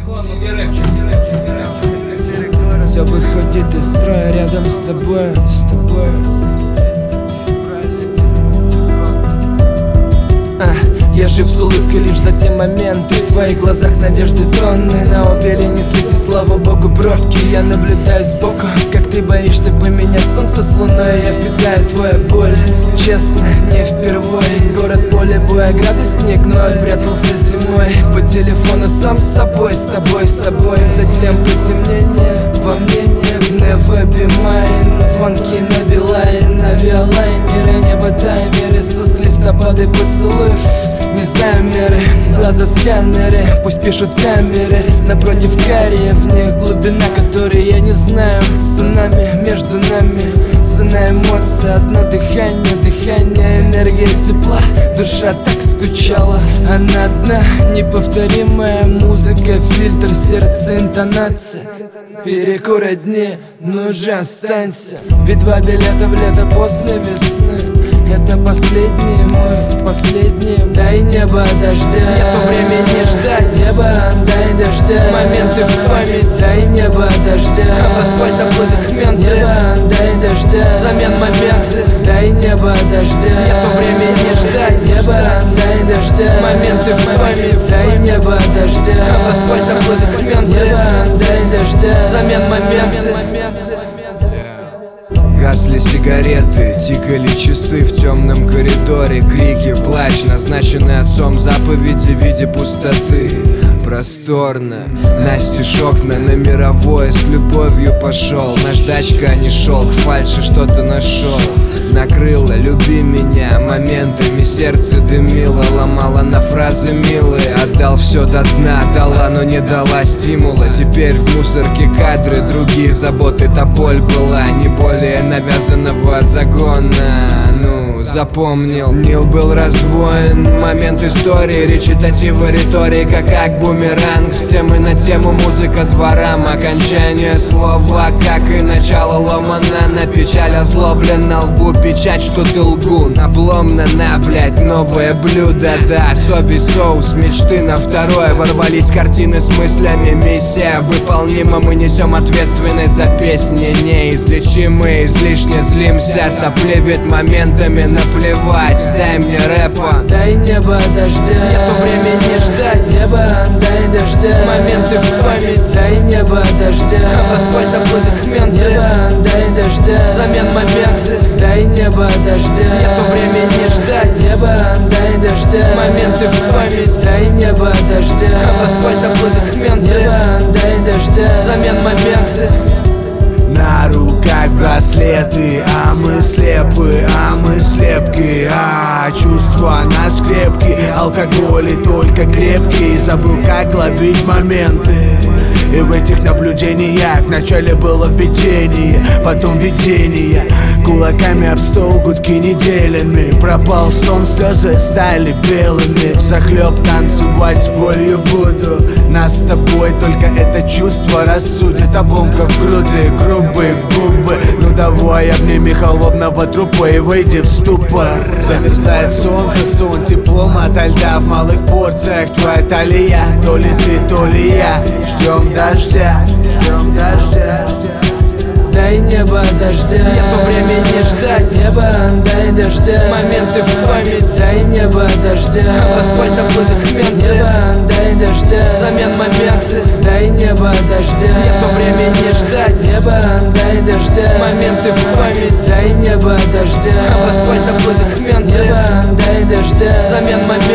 Все выходит из строя рядом с тобой, Я жив с улыбкой лишь за те моменты. В твоих глазах надежды тонны. На обе неслись, и слава богу, бровки. Я наблюдаю сбоку, как ты боишься поменять солнце с луной. Я впитаю твою боль, честно, не впервой. Город, поле боя, градусник ноль. Прятался зимой по телефону сам с собой, с тобой, Затем потемнение во мнениях, never be mine. Звонки на Билайн, на авиалайнере. Небо таймер, Иисус, листопады поцелуев. Не знаю меры, глаза сканеры. Пусть пишут камеры, напротив карие. В них глубина, которой я не знаю. Цунами между нами, цена эмоций. Одно дыхание, энергия тепла. Душа так скучала, она одна. Неповторимая музыка, фильтр, сердце, интонация. Перекур одни, ну же останься. Ведь 2 билета в лето после весны. Это последний мой, последний. Дай небо дождя, нету времени ждать. Небо, дай дождя, моменты в память. Дай небо дождя, в асфальт аплодисменты. Небо, дай дождя, взамен моменты. Дай небо дождя, нету времени ждать. Небо, дай дождя, моменты в память. Дай небо дождя, в асфальт аплодисменты. Небо, дай дождя, взамен моменты. Гасли сигареты, тикали часы в темном коридоре. Крики, плач, назначенный отцом заповеди в виде пустоты. Просторно, настежь окна на мировое. С любовью пошел, наждачка не шел. К фальши что-то нашел. Накрыло, люби меня моментами. Сердце дымило, ломало на фразы милые. Отдал все до дна, дала, но не дала стимула. Теперь в мусорке кадры, другие заботы. Та боль была не более навязанного загона. Запомнил, Нил был раздвоен. Момент истории, речитатива, риторика, как бумеранг. С темы на тему, музыка дворам. Окончание слова, как и начало, ломано на печаль. Озлоблен на лбу печать, что ты лгун. Обломно на, блять, новое блюдо. Да, совесть, соус, мечты на второе. Ворвались картины с мыслями, миссия выполнима. Мы несем ответственность за песни неизлечимые. Излишне злимся, сопли ведь моментами наплевать. Дай мне рэпа, дай небо дождя, нету времени ждать. Небо, дай дождя, моменты в память. Дай небо дождя, в асфальт аплодисменты. Небо, дай дождя, взамен моменты. Дай небо дождя, нету времени ждать. Небо, дай дождя, моменты в память. Дай небо дождя, в асфальт аплодисменты. Небо, дай дождя, взамен моменты. На руках браслеты, а мы слепы, а мы слепки. Чувства нас крепкие, алкоголь и только крепкий. Забыл, как ловить моменты. И в этих наблюдениях вначале было видение, потом видение. Кулаками об стол, гудки неделями. Пропал сон, слезы стали белыми. Взахлеб танцевать с болью буду. Нас с тобой только это чувство рассудит. Обломков груди, грубые в губы. Ну давай обними холодного трупа и выйди в ступор. Замерзает солнце, сон, теплом ото льда. В малых порциях твоя талия. То ли ты, то ли я. Ждем дождя, ждем дождя. Дай небо дождя, нету времени ждать. Небо, дай дождя, моменты в память. Дай небо дождя, в асфальт аплодисменты. Небо, дай дождя, взамен моменты. Дай небо дождя, нету времени ждать. Небо, дай дождя, моменты в память. Дай небо дождя, в асфальт аплодисменты. Небо, дай дождя, взамен моменты.